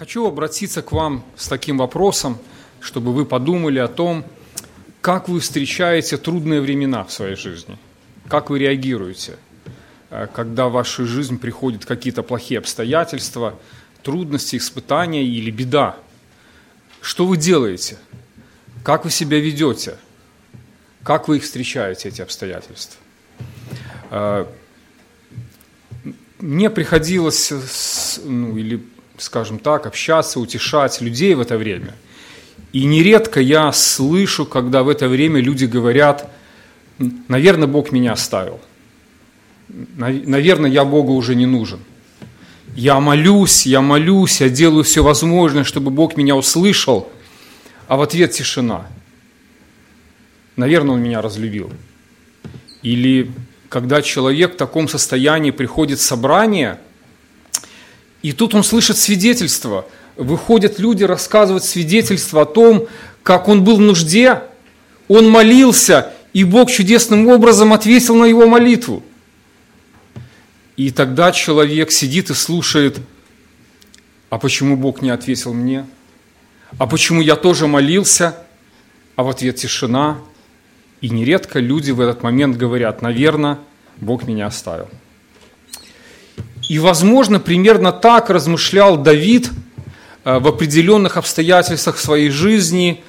Хочу обратиться к вам с таким вопросом, чтобы вы подумали о том, как вы встречаете трудные времена в своей жизни, как вы реагируете, когда в вашу жизнь приходят какие-то плохие обстоятельства, трудности, испытания или беда. Что вы делаете? Как вы себя ведете? Как вы их встречаете, эти обстоятельства? Мне приходилось, скажем так, общаться, утешать людей в это время. И нередко я слышу, когда в это время люди говорят: наверное, Бог меня оставил. Наверное, я Богу уже не нужен. Я молюсь, я делаю все возможное, чтобы Бог меня услышал, а в ответ тишина. Наверное, Он меня разлюбил. Или когда человек в таком состоянии приходит в собрание, и тут он слышит свидетельство. Выходят люди рассказывать свидетельство о том, как он был в нужде, он молился, и Бог чудесным образом ответил на его молитву. И тогда человек сидит и слушает: а почему Бог не ответил мне? А почему я тоже молился, а в ответ тишина? И нередко люди в этот момент говорят: наверное, Бог меня оставил. И, возможно, примерно так размышлял Давид в определенных обстоятельствах своей жизни,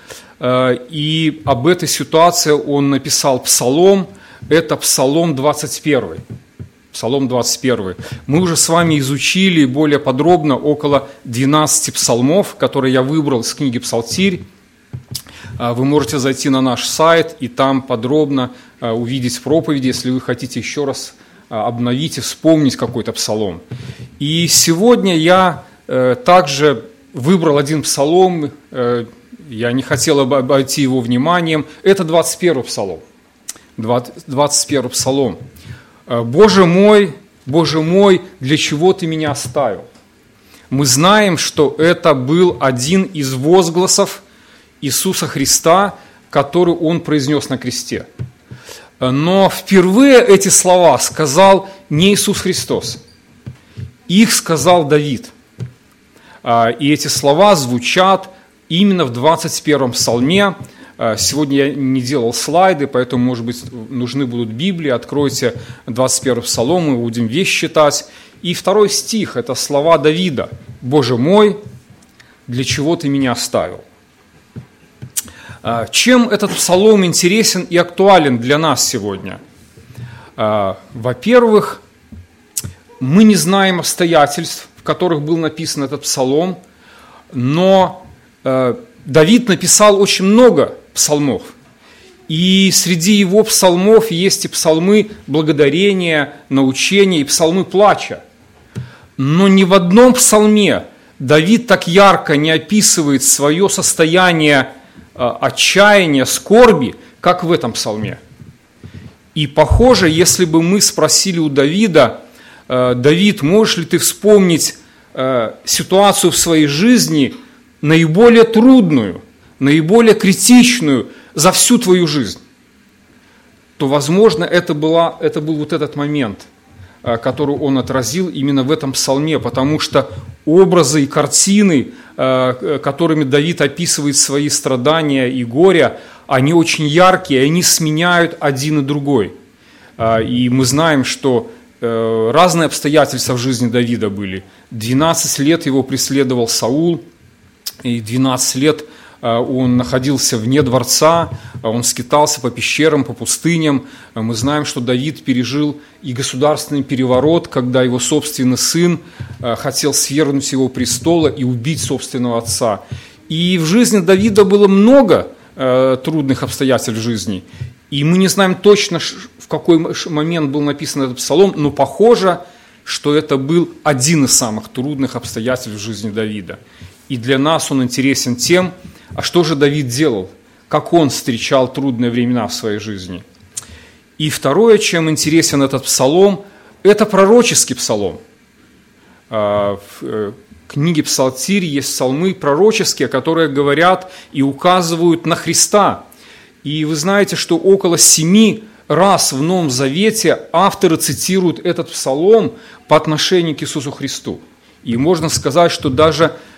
и об этой ситуации он написал псалом, это Псалом 21. Псалом 21. Мы уже с вами изучили более подробно около 12 псалмов, которые я выбрал из книги «Псалтирь». Вы можете зайти на наш сайт и там подробно увидеть проповеди, если вы хотите еще раз обновить и вспомнить какой-то псалом. И сегодня я также выбрал один псалом, я не хотел обойти его вниманием, это 21 псалом. 21 псалом. «Боже мой, для чего ты меня оставил?» Мы знаем, что это был один из возгласов Иисуса Христа, который Он произнес на кресте. Но впервые эти слова сказал не Иисус Христос. Их сказал Давид. И эти слова звучат именно в 21 псалме. Сегодня я не делал слайды, поэтому, может быть, нужны будут Библии. Откройте 21 псалом, мы будем вещь читать. И 2 стих – это слова Давида. «Боже мой, для чего ты меня оставил?» Чем этот псалом интересен и актуален для нас сегодня? Во-первых, мы не знаем обстоятельств, в которых был написан этот псалом, но Давид написал очень много псалмов. И среди его псалмов есть и псалмы благодарения, научения, и псалмы плача. Но ни в одном псалме Давид так ярко не описывает свое состояние отчаяния, скорби, как в этом псалме. И похоже, если бы мы спросили у Давида: Давид, можешь ли ты вспомнить ситуацию в своей жизни наиболее трудную, наиболее критичную за всю твою жизнь, то, возможно, это был вот этот момент, который он отразил именно в этом псалме, потому что образы и картины, которыми Давид описывает свои страдания и горя, они очень яркие, они сменяют один и другой. И мы знаем, что разные обстоятельства в жизни Давида были. 12 лет его преследовал Саул, и 12 лет он находился вне дворца, он скитался по пещерам, по пустыням. Мы знаем, что Давид пережил и государственный переворот, когда его собственный сын хотел свергнуть его престола и убить собственного отца. И в жизни Давида было много трудных обстоятельств в жизни. И мы не знаем точно, в какой момент был написан этот псалом, но похоже, что это был один из самых трудных обстоятельств в жизни Давида. И для нас он интересен тем, а что же Давид делал, как он встречал трудные времена в своей жизни. И второе, чем интересен этот псалом, это пророческий псалом. В книге «Псалтирь» есть псалмы пророческие, которые говорят и указывают на Христа. И вы знаете, что около 7 раз в Новом Завете авторы цитируют этот псалом по отношению к Иисусу Христу. И можно сказать, что даже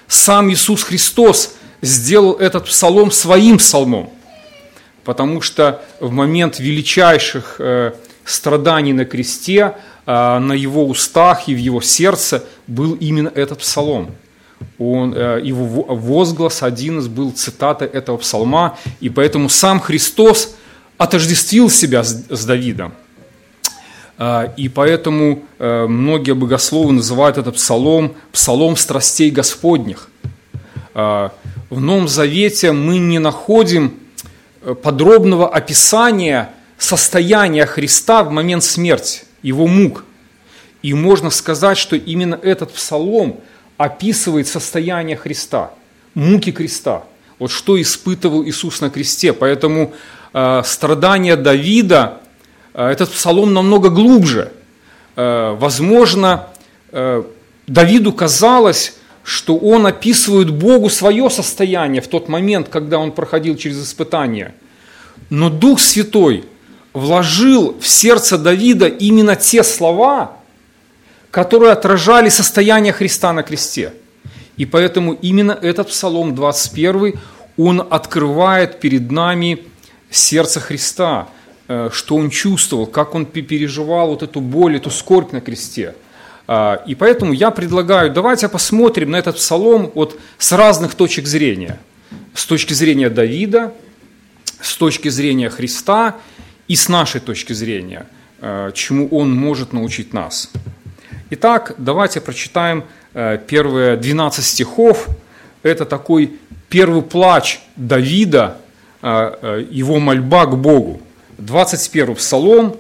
сам Иисус Христос сделал этот псалом своим псалмом, потому что в момент величайших страданий на кресте на его устах и в его сердце был именно этот псалом. Его возглас один из был цитатой этого псалма, и поэтому сам Христос отождествил себя с Давидом. И поэтому многие богословы называют этот псалом «псалом страстей Господних». В Новом Завете мы не находим подробного описания состояния Христа в момент смерти, его мук. И можно сказать, что именно этот псалом описывает состояние Христа, муки креста. Вот что испытывал Иисус на кресте. Поэтому страдания Давида, этот псалом намного глубже. Возможно, Давиду казалось, что он описывает Богу свое состояние в тот момент, когда он проходил через испытания. Но Дух Святой вложил в сердце Давида именно те слова, которые отражали состояние Христа на кресте. И поэтому именно этот Псалом 21, он открывает перед нами сердце Христа, что он чувствовал, как он переживал вот эту боль, эту скорбь на кресте. И поэтому я предлагаю, давайте посмотрим на этот Псалом вот с разных точек зрения. С точки зрения Давида, с точки зрения Христа и с нашей точки зрения, чему он может научить нас. Итак, давайте прочитаем первые 12 стихов. Это такой первый плач Давида, его мольба к Богу. 21 Псалом,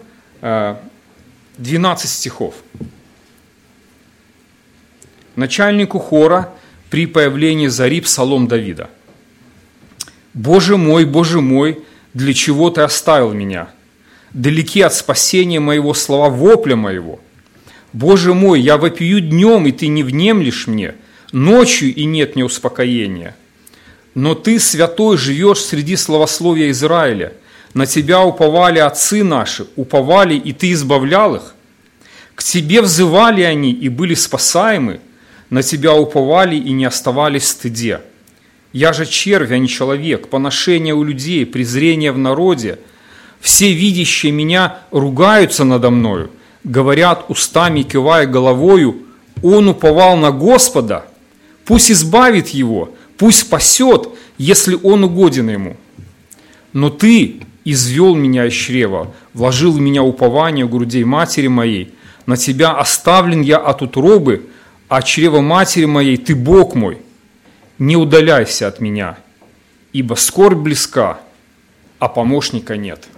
12 стихов. Начальнику хора при появлении зари Псалом Давида. Боже мой, для чего Ты оставил меня? Далеки от спасения моего слова вопля моего. Боже мой, я вопию днем, и Ты не внемлешь мне, ночью, и нет мне успокоения. Но Ты, святой, живешь среди славословия Израиля. На Тебя уповали отцы наши, уповали, и Ты избавлял их. К Тебе взывали они, и были спасаемы. На Тебя уповали, и не оставались в стыде. Я же червь, а не человек, поношение у людей, презрение в народе. Все видящие меня ругаются надо мною, говорят устами, кивая головою, он уповал на Господа, пусть избавит его, пусть спасет, если он угоден ему. Но Ты извел меня из чрева, вложил в меня упование у грудей матери моей, на Тебя оставлен я от утробы, а чрево матери моей Ты Бог мой. Не удаляйся от меня, ибо скорбь близка, а помощника нет.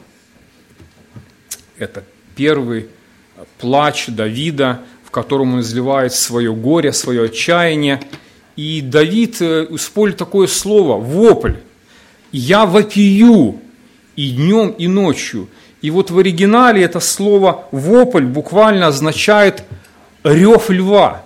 Это первый плач Давида, в котором он изливает свое горе, свое отчаяние. И Давид использует такое слово – вопль. «Я вопию и днем, и ночью». И вот в оригинале это слово «вопль» буквально означает «рев льва».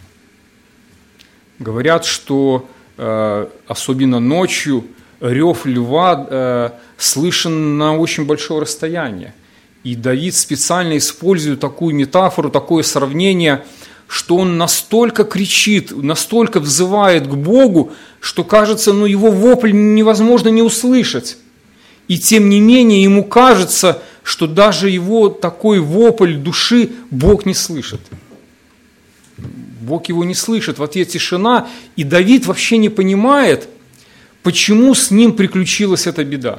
Говорят, что особенно ночью рев льва слышен на очень большое расстояние. И Давид специально использует такую метафору, такое сравнение, что он настолько кричит, настолько взывает к Богу, что кажется, его вопль невозможно не услышать. И тем не менее ему кажется, что даже его такой вопль души Бог не слышит. Бог его не слышит, в ответ тишина, и Давид вообще не понимает, почему с ним приключилась эта беда.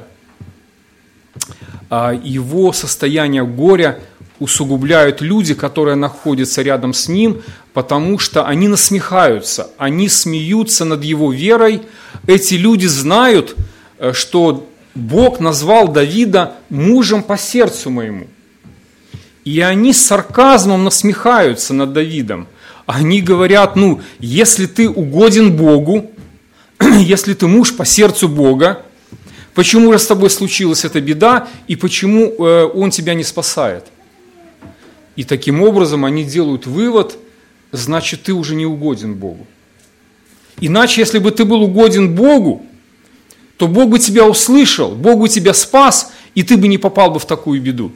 Его состояние горя усугубляют люди, которые находятся рядом с ним, потому что они насмехаются, они смеются над его верой. Эти люди знают, что Бог назвал Давида мужем по сердцу моему. И они с сарказмом насмехаются над Давидом. Они говорят, если ты угоден Богу, если ты муж по сердцу Бога, почему же с тобой случилась эта беда, и почему Он тебя не спасает? И таким образом они делают вывод, значит, ты уже не угоден Богу. Иначе, если бы ты был угоден Богу, то Бог бы тебя услышал, Бог бы тебя спас, и ты бы не попал бы в такую беду.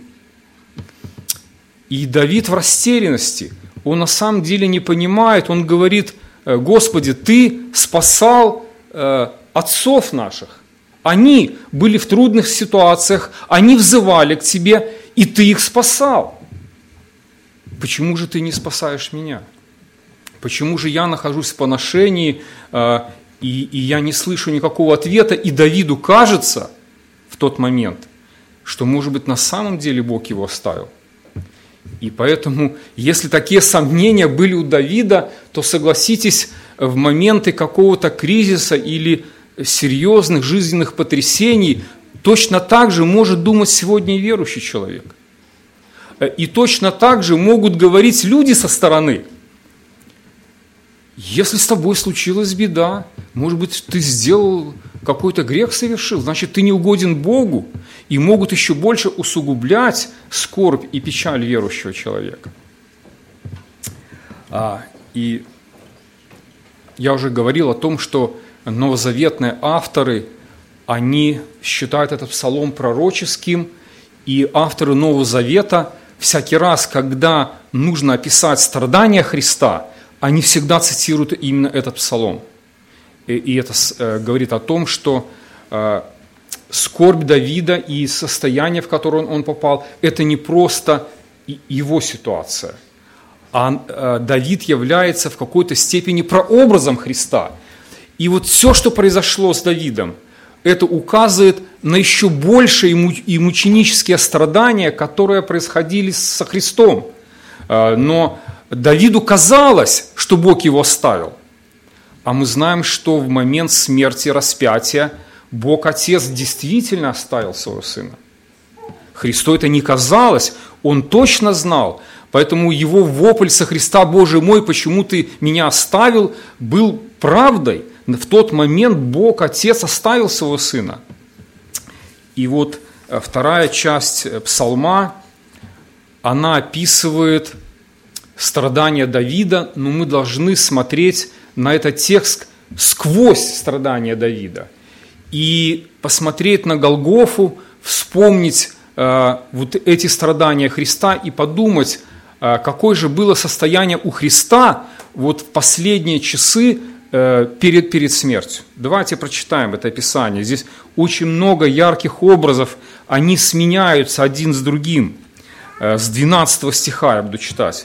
И Давид в растерянности, он на самом деле не понимает, он говорит, Господи, Ты спасал отцов наших. Они были в трудных ситуациях, они взывали к Тебе, и Ты их спасал. Почему же Ты не спасаешь меня? Почему же я нахожусь в поношении, и я не слышу никакого ответа, и Давиду кажется в тот момент, что, может быть, на самом деле Бог его оставил. И поэтому, если такие сомнения были у Давида, то согласитесь, в моменты какого-то кризиса или серьезных жизненных потрясений точно так же может думать сегодня и верующий человек. И точно так же могут говорить люди со стороны. Если с тобой случилась беда, может быть, ты сделал какой-то грех совершил, значит, ты не угоден Богу, и могут еще больше усугублять скорбь и печаль верующего человека. И я уже говорил о том, что новозаветные авторы, они считают этот псалом пророческим, и авторы Нового Завета всякий раз, когда нужно описать страдания Христа, они всегда цитируют именно этот псалом. И это говорит о том, что скорбь Давида и состояние, в которое он попал, это не просто его ситуация, а Давид является в какой-то степени прообразом Христа. И вот все, что произошло с Давидом, это указывает на еще большие и мученические страдания, которые происходили со Христом. Но Давиду казалось, что Бог его оставил. А мы знаем, что в момент смерти, распятия, Бог Отец действительно оставил своего Сына. Христу это не казалось, Он точно знал. Поэтому его вопль со Христа: «Боже мой, почему ты меня оставил?», был правдой. В тот момент Бог Отец оставил своего Сына. И вот вторая часть псалма, она описывает страдания Давида, но мы должны смотреть на этот текст сквозь страдания Давида и посмотреть на Голгофу, вспомнить вот эти страдания Христа и подумать, какое же было состояние у Христа вот в последние часы перед смертью. Давайте прочитаем это описание. Здесь очень много ярких образов, они сменяются один с другим. С 12 стиха я буду читать.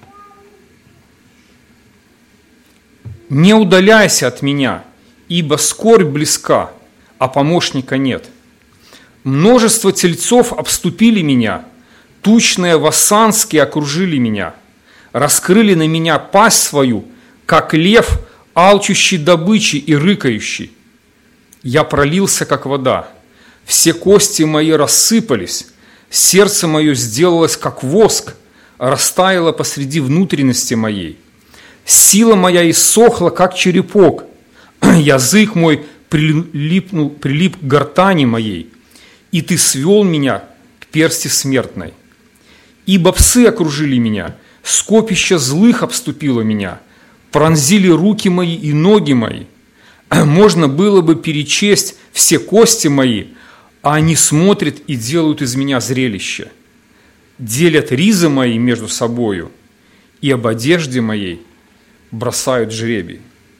«Не удаляйся от меня, ибо скорбь близка, а помощника нет. Множество тельцов обступили меня, тучные вассанские окружили меня, раскрыли на меня пасть свою, как лев, алчущий добычи и рыкающий. Я пролился, как вода, все кости мои рассыпались, сердце мое сделалось, как воск, растаяло посреди внутренности моей. Сила моя иссохла, как черепок, язык мой прилип к гортани моей, и ты свел меня к персти смертной. Ибо псы окружили меня, скопище злых обступило меня, пронзили руки мои и ноги мои. Можно было бы перечесть все кости мои, а они смотрят и делают из меня зрелище. Делят ризы мои между собою, и об одежде моей бросают жребий».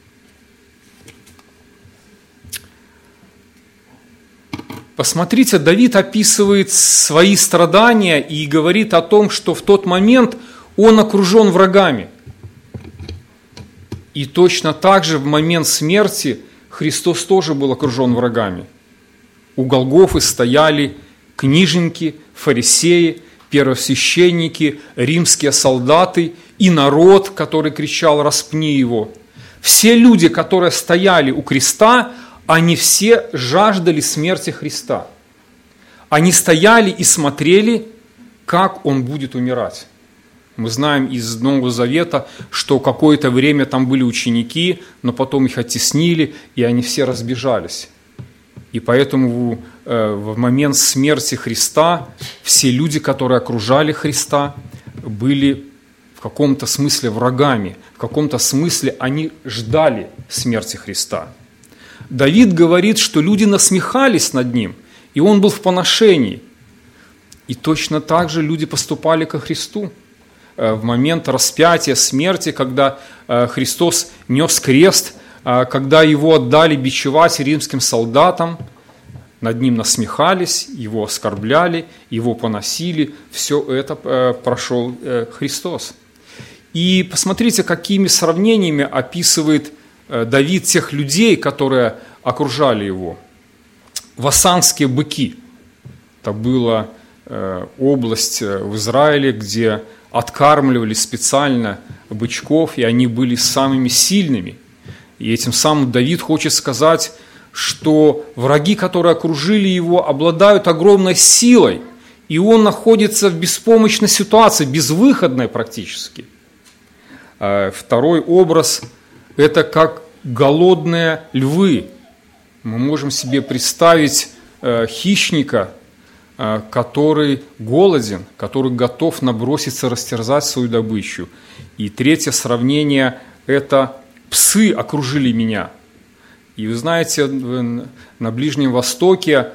Посмотрите, Давид описывает свои страдания и говорит о том, что в тот момент он окружен врагами. И точно так же в момент смерти Христос тоже был окружен врагами. У Голгофы стояли книжники, фарисеи, первосвященники, римские солдаты и народ, который кричал: «Распни его». Все люди, которые стояли у креста, они все жаждали смерти Христа. Они стояли и смотрели, как Он будет умирать. Мы знаем из Нового Завета, что какое-то время там были ученики, но потом их оттеснили, и они все разбежались. И поэтому в момент смерти Христа все люди, которые окружали Христа, были в каком-то смысле врагами, в каком-то смысле они ждали смерти Христа. Давид говорит, что люди насмехались над ним, и он был в поношении. И точно так же люди поступали ко Христу. в момент распятия, смерти, когда Христос нес крест, когда его отдали бичевать римским солдатам, над ним насмехались, его оскорбляли, его поносили. Все это прошел Христос. И посмотрите, какими сравнениями описывает Давид тех людей, которые окружали его. Васанские быки. Это была область в Израиле, где откармливали специально бычков, и они были самыми сильными. И этим самым Давид хочет сказать, что враги, которые окружили его, обладают огромной силой, и он находится в беспомощной ситуации, безвыходной практически. Второй образ – это как голодные львы. Мы можем себе представить хищника, который голоден, который готов наброситься, растерзать свою добычу. И третье сравнение – это псы окружили меня. И вы знаете, на Ближнем Востоке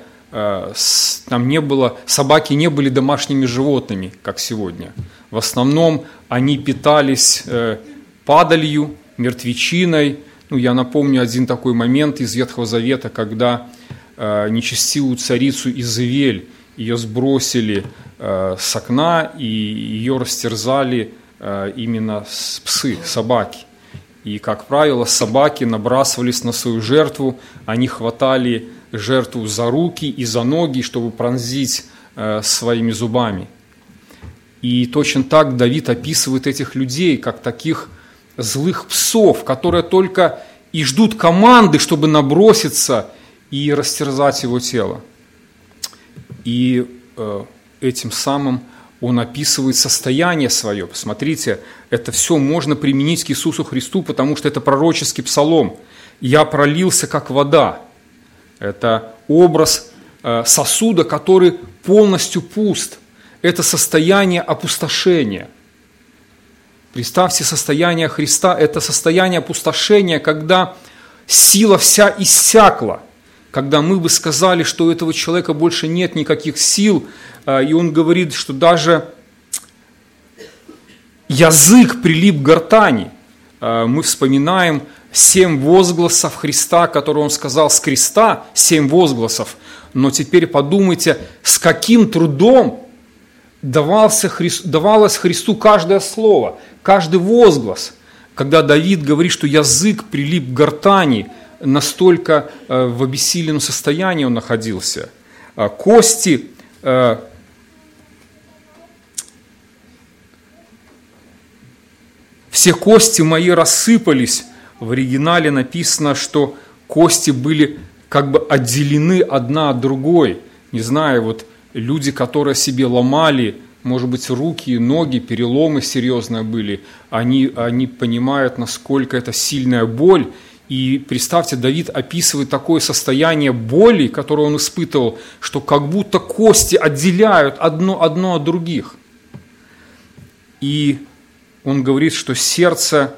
собаки не были домашними животными, как сегодня. В основном они питались падалью, мертвечиной. Я напомню один такой момент из Ветхого Завета, когда нечестивую царицу Изавель, ее сбросили с окна, и ее растерзали именно псы, собаки. И, как правило, собаки набрасывались на свою жертву, они хватали жертву за руки и за ноги, чтобы пронзить своими зубами. И точно так Давид описывает этих людей, как таких злых псов, которые только и ждут команды, чтобы наброситься и растерзать его тело. И этим самым он описывает состояние свое. Посмотрите, это все можно применить к Иисусу Христу, потому что это пророческий псалом. «Я пролился, как вода». Это образ сосуда, который полностью пуст. Это состояние опустошения. Представьте состояние Христа, это состояние опустошения, когда сила вся иссякла, когда мы бы сказали, что у этого человека больше нет никаких сил, и он говорит, что даже язык прилип к гортани. Мы вспоминаем 7 возгласов Христа, которые он сказал с креста, 7 возгласов, но теперь подумайте, с каким трудом давалось Христу каждое слово, каждый возглас, когда Давид говорит, что язык прилип к гортани, настолько в обессиленном состоянии он находился. Кости, все кости мои рассыпались. В оригинале написано, что кости были как бы отделены одна от другой. Не знаю, вот люди, которые себе ломали, может быть, руки, ноги, переломы серьезные были, они понимают, насколько это сильная боль. И представьте, Давид описывает такое состояние боли, которое он испытывал, что как будто кости отделяют одно от других. И он говорит, что сердце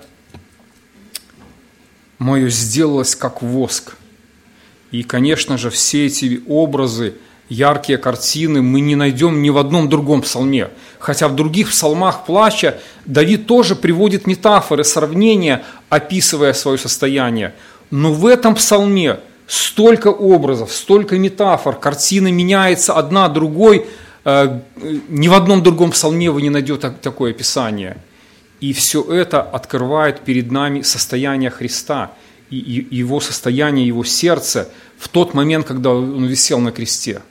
мое сделалось как воск. И, конечно же, все эти образы, яркие картины мы не найдем ни в одном другом псалме. Хотя в других псалмах плача Давид тоже приводит метафоры, сравнения, описывая свое состояние. Но в этом псалме столько образов, столько метафор, картина меняется одна другой. Ни в одном другом псалме вы не найдете такое описание. И все это открывает перед нами состояние Христа и его состояние, его сердца в тот момент, когда он висел на кресте.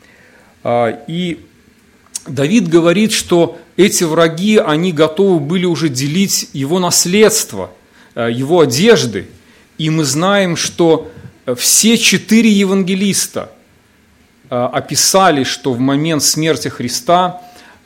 И Давид говорит, что эти враги, они готовы были уже делить его наследство, его одежды. И мы знаем, что все 4 евангелиста описали, что в момент смерти Христа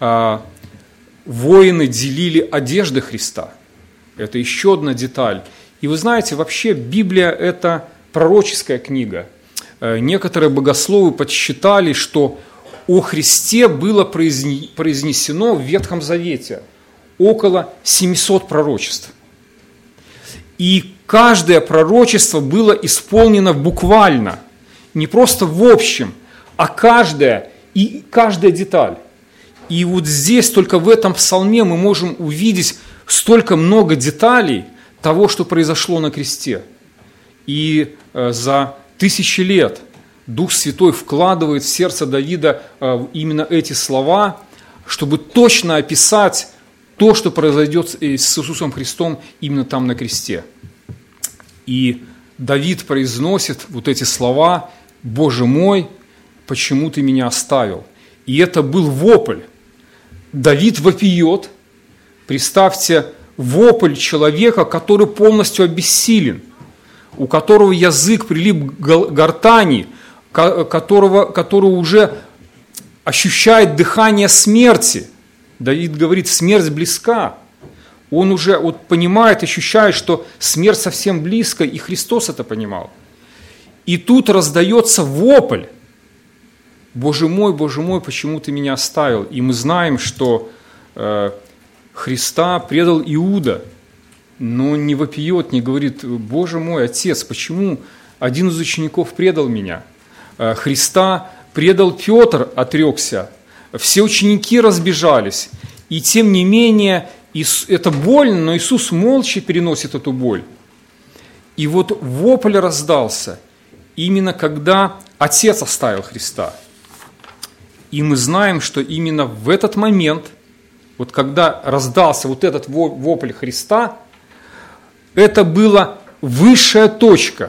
воины делили одежды Христа. Это еще одна деталь. И вы знаете, вообще Библия – это пророческая книга. Некоторые богословы подсчитали, что о Христе было произнесено в Ветхом Завете около 700 пророчеств. И каждое пророчество было исполнено буквально, не просто в общем, а каждая деталь. И вот здесь, только в этом псалме мы можем увидеть столько много деталей того, что произошло на кресте. И за тысячи лет Дух Святой вкладывает в сердце Давида именно эти слова, чтобы точно описать то, что произойдет с Иисусом Христом именно там на кресте. И Давид произносит вот эти слова: «Боже мой, почему ты меня оставил?» И это был вопль. Давид вопиет. Представьте, вопль человека, который полностью обессилен, у которого язык прилип к гортани, который уже ощущает дыхание смерти. Давид говорит: смерть близка. Он уже понимает, ощущает, что смерть совсем близко, и Христос это понимал. И тут раздается вопль: Боже мой, почему ты меня оставил?» И мы знаем, что Христа предал Иуда, но он не вопиет, не говорит: «Боже мой, Отец, почему один из учеников предал меня?» Христа предал Петр, отрекся, все ученики разбежались, и тем не менее это больно, но Иисус молча переносит эту боль. И вот вопль раздался именно когда Отец оставил Христа. И мы знаем, что именно в этот момент, вот когда раздался вот этот вопль Христа, это была высшая точка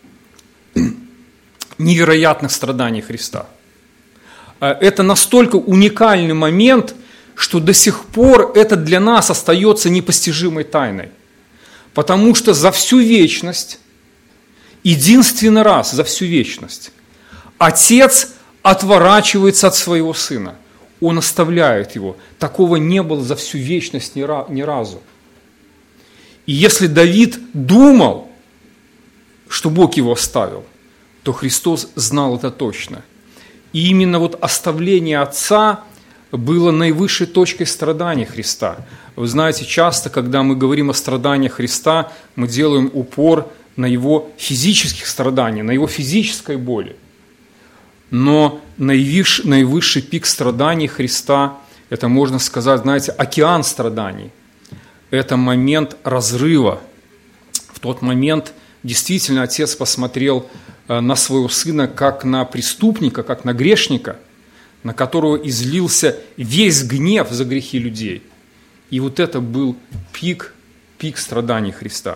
невероятных страданий Христа. Это настолько уникальный момент, что до сих пор это для нас остается непостижимой тайной. Потому что за всю вечность, единственный раз за всю вечность, Отец отворачивается от своего Сына. Он оставляет его. Такого не было за всю вечность ни разу. И если Давид думал, что Бог его оставил, то Христос знал это точно. И именно вот оставление Отца было наивысшей точкой страданий Христа. Вы знаете, часто, когда мы говорим о страданиях Христа, мы делаем упор на Его физических страданиях, на Его физической боли. Но наивысший пик страданий Христа, это, можно сказать, знаете, океан страданий. Это момент разрыва. В тот момент действительно Отец посмотрел на своего Сына как на преступника, как на грешника, на которого излился весь гнев за грехи людей. И вот это был пик страданий Христа.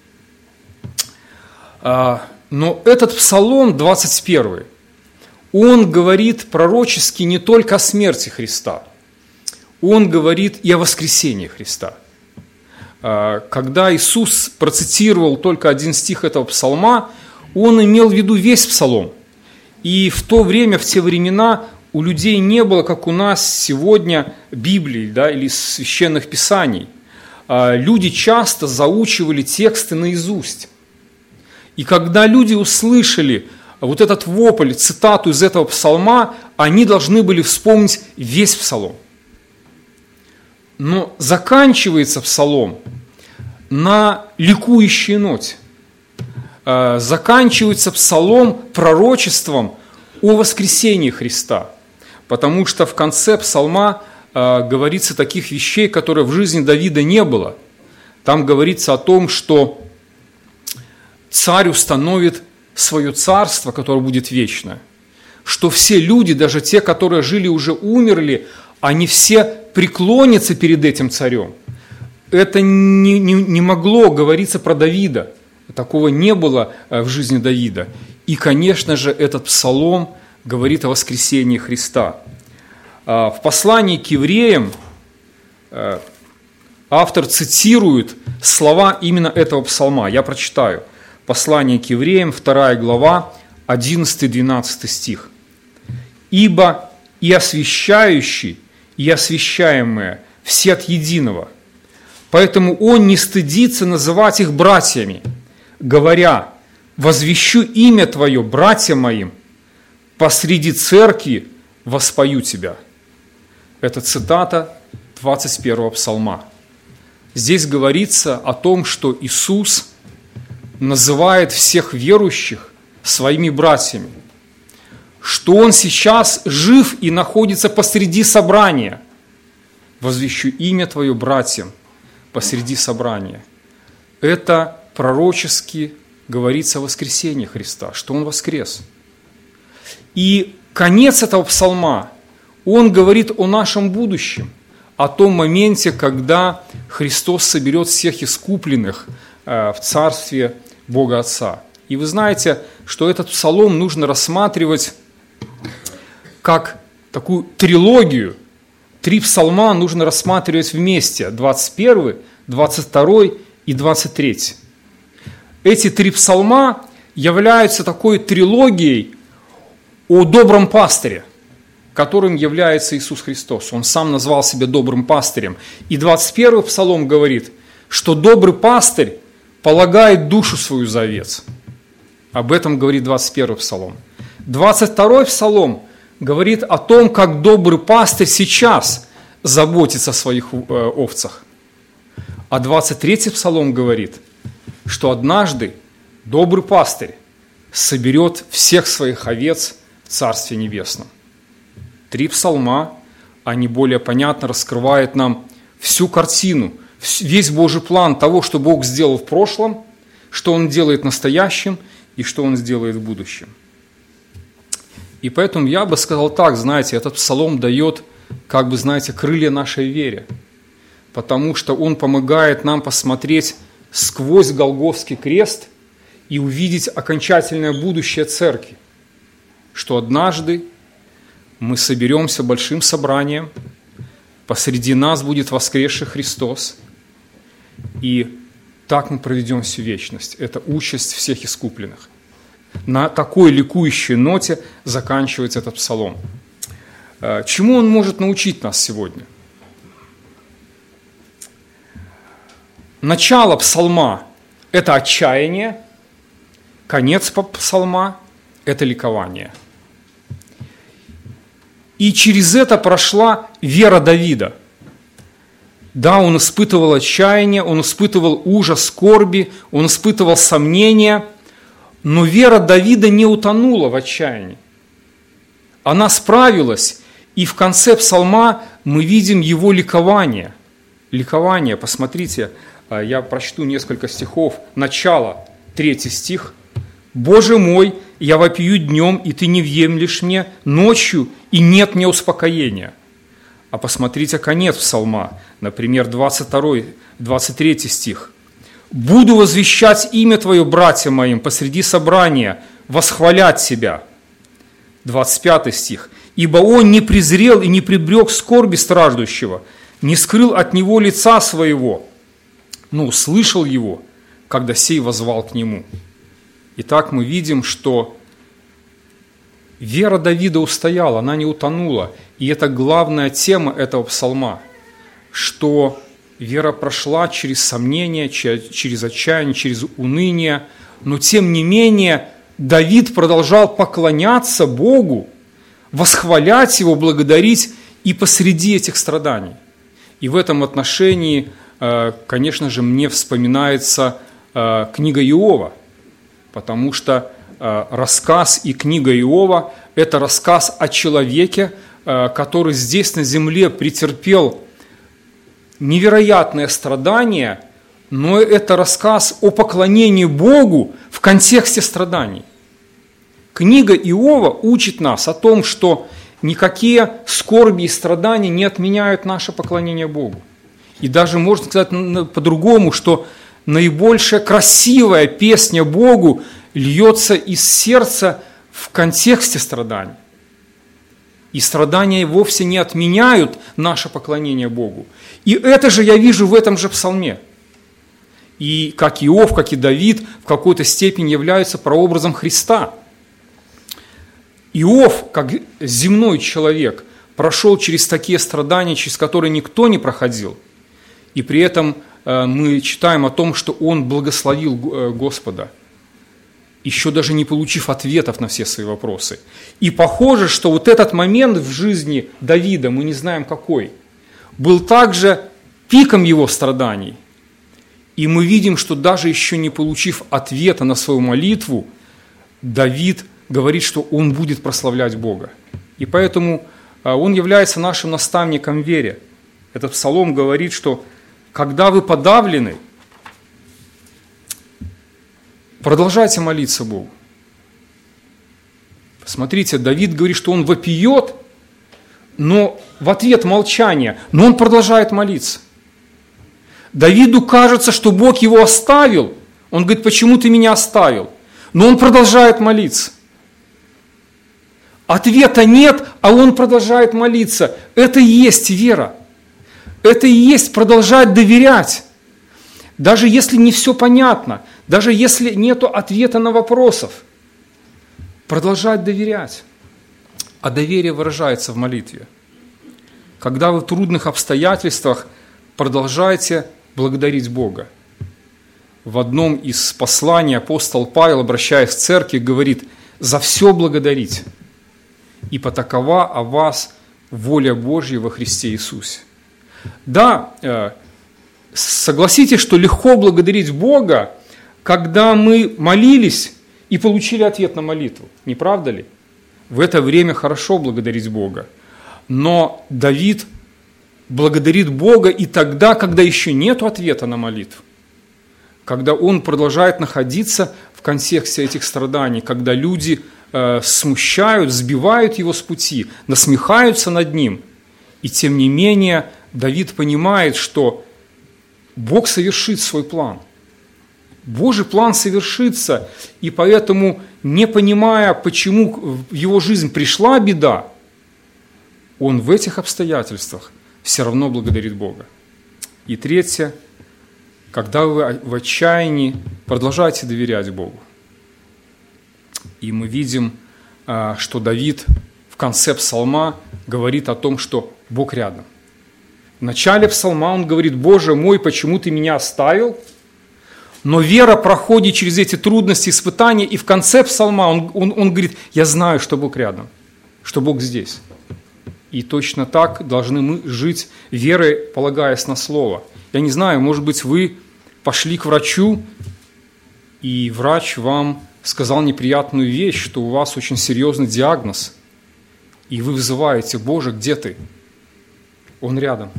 Но этот Псалом 21, он говорит пророчески не только о смерти Христа, он говорит и о воскресении Христа. Когда Иисус процитировал только один стих этого псалма, он имел в виду весь псалом. И в то время, в те времена, у людей не было, как у нас сегодня, Библии, да, или священных писаний. Люди часто заучивали тексты наизусть. И когда люди услышали вот этот вопль, цитату из этого псалма, они должны были вспомнить весь псалом. Но заканчивается псалом на ликующей ноте. Заканчивается псалом пророчеством о воскресении Христа. Потому что в конце псалма говорится таких вещей, которые в жизни Давида не было. Там говорится о том, что царь установит свое царство, которое будет вечно. Что все люди, даже те, которые жили уже умерли, они все преклонятся перед этим царем. Это не могло говориться про Давида. Такого не было в жизни Давида. И, конечно же, этот псалом говорит о воскресении Христа. В послании к евреям автор цитирует слова именно этого псалма. Я прочитаю. Послание к евреям, 2 глава, 11-12 стих. «Ибо и освящающий, и освящаемые все от единого, поэтому он не стыдится называть их братьями, говоря: возвещу имя Твое братьям моим, посреди церкви воспою Тебя». Это цитата 21 псалма. Здесь говорится о том, что Иисус называет всех верующих своими братьями. что он сейчас жив и находится посреди собрания. Возвещу имя Твое братьям посреди собрания. Это пророчески говорится о воскресении Христа, что Он воскрес. И конец этого псалма, он говорит о нашем будущем, о том моменте, когда Христос соберет всех искупленных в Царстве Бога Отца. И вы знаете, что этот псалом нужно рассматривать как такую трилогию. 3 псалма нужно рассматривать вместе: 21, 22 и 23. Эти 3 псалма являются такой трилогией о добром пастыре, которым является Иисус Христос. Он сам назвал себя добрым пастырем. И 21 псалом говорит, что добрый пастырь полагает душу свою за овец. Об этом говорит 21 псалом. 22 псалом говорит о том, как добрый пастырь сейчас заботится о своих овцах. А 23 псалом говорит, что однажды добрый пастырь соберет всех своих овец в Царстве Небесном. 3 псалма, они более понятно раскрывают нам всю картину, весь Божий план того, что Бог сделал в прошлом, что Он делает в настоящем и что Он сделает в будущем. И поэтому я бы сказал так, знаете, этот псалом дает, как бы, знаете, крылья нашей вере, потому что он помогает нам посмотреть сквозь Голгофский крест и увидеть окончательное будущее церкви, что однажды мы соберемся большим собранием, посреди нас будет воскресший Христос, и так мы проведем всю вечность. Это участь всех искупленных. На такой ликующей ноте заканчивается этот псалом. Чему он может научить нас сегодня? Начало псалма – это отчаяние, конец псалма – это ликование. И через это прошла вера Давида. Да, он испытывал отчаяние, он испытывал ужас, скорби, он испытывал сомнения, но вера Давида не утонула в отчаянии. Она справилась, и в конце псалма мы видим его ликование. Ликование, посмотрите, я прочту несколько стихов. Начало, 3 стих. «Боже мой, я вопию днем, и ты не въемлешь мне, ночью, и нет мне успокоения». А посмотрите конец псалма, например, 22, 23 стих. «Буду возвещать имя Твое, братьям моим, посреди собрания, восхвалять Тебя». 25 стих. «Ибо Он не презрел и не прибрег скорби страждущего, не скрыл от него лица своего, но услышал его, когда сей воззвал к нему». Итак, мы видим, что вера Давида устояла, она не утонула. И это главная тема этого псалма, что вера прошла через сомнения, через отчаяние, через уныние, но тем не менее Давид продолжал поклоняться Богу, восхвалять Его, благодарить и посреди этих страданий. И в этом отношении, конечно же, мне вспоминается книга Иова, потому что рассказ и книга Иова – это рассказ о человеке, который здесь на земле претерпел невероятное страдание, но это рассказ о поклонении Богу в контексте страданий. Книга Иова учит нас о том, что никакие скорби и страдания не отменяют наше поклонение Богу. И даже можно сказать по-другому, что наибольшая красивая песня Богу льется из сердца в контексте страданий. И страдания вовсе не отменяют наше поклонение Богу. И это же я вижу в этом же псалме. И как Иов, как и Давид в какой-то степени являются прообразом Христа. Иов, как земной человек, прошел через такие страдания, через которые никто не проходил. И при этом мы читаем о том, что он благословил Господа, еще даже не получив ответов на все свои вопросы. И похоже, что вот этот момент в жизни Давида, мы не знаем какой, был также пиком его страданий. И мы видим, что даже еще не получив ответа на свою молитву, Давид говорит, что он будет прославлять Бога. И поэтому он является нашим наставником в вере. Этот псалом говорит, что когда вы подавлены, продолжайте молиться Богу. Смотрите, Давид говорит, что он вопиет, но в ответ молчание, но он продолжает молиться. Давиду кажется, что Бог его оставил. Он говорит, почему ты меня оставил? Но он продолжает молиться. Ответа нет, а он продолжает молиться. Это и есть вера. Это и есть продолжать доверять. Даже если не все понятно, даже если нет ответа на вопросов. Продолжать доверять. А доверие выражается в молитве. Когда вы в трудных обстоятельствах, продолжайте благодарить Бога. В одном из посланий апостол Павел, обращаясь к церкви, говорит: «За все благодарить, ибо такова о вас воля Божья во Христе Иисусе». Да, согласитесь, что легко благодарить Бога, когда мы молились и получили ответ на молитву. Не правда ли? В это время хорошо благодарить Бога. Но Давид благодарит Бога и тогда, когда еще нет ответа на молитву. Когда он продолжает находиться в контексте этих страданий, когда люди смущают, сбивают его с пути, насмехаются над ним. И тем не менее Давид понимает, что Бог совершит свой план. Божий план совершится, и поэтому, не понимая, почему в его жизнь пришла беда, он в этих обстоятельствах все равно благодарит Бога. И третье, когда вы в отчаянии, продолжайте доверять Богу. И мы видим, что Давид в конце псалма говорит о том, что Бог рядом. В начале псалма он говорит: «Боже мой, почему ты меня оставил?» Но вера проходит через эти трудности, испытания, и в конце псалма он говорит: «Я знаю, что Бог рядом, что Бог здесь». И точно так должны мы жить верой, полагаясь на Слово. Я не знаю, может быть, вы пошли к врачу, и врач вам сказал неприятную вещь, что у вас очень серьезный диагноз, и вы взываете: «Боже, где ты?» Он рядом.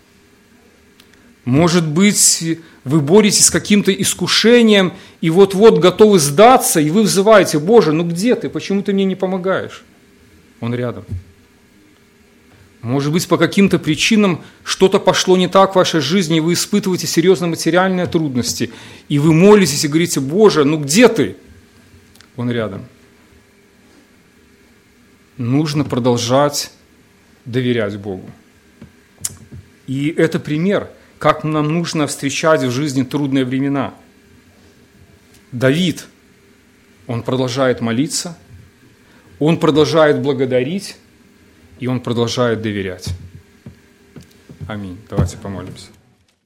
Может быть, вы боретесь с каким-то искушением, и вот-вот готовы сдаться, и вы взываете: «Боже, ну где ты? Почему ты мне не помогаешь?» Он рядом. Может быть, по каким-то причинам что-то пошло не так в вашей жизни, и вы испытываете серьезные материальные трудности, и вы молитесь и говорите: «Боже, ну где ты?» Он рядом. Нужно продолжать доверять Богу. И это пример, как нам нужно встречать в жизни трудные времена. Давид, он продолжает молиться, он продолжает благодарить, и он продолжает доверять. Аминь. Давайте помолимся.